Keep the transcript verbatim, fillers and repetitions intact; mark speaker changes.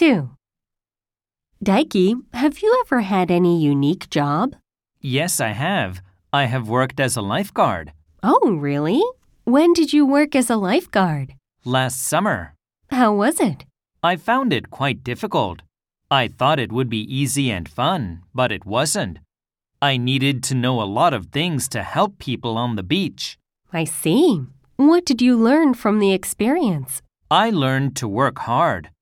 Speaker 1: too. Daiki, have you ever had any unique job?
Speaker 2: Yes, I have. I have worked as a lifeguard.
Speaker 1: Oh, really? When did you work as a lifeguard?
Speaker 2: Last summer.
Speaker 1: How was it?
Speaker 2: I found it quite difficult. I thought it would be easy and fun, but it wasn't. I needed to know a lot of things to help people on the beach.
Speaker 1: I see. What did you learn from the experience?
Speaker 2: I learned to work hard.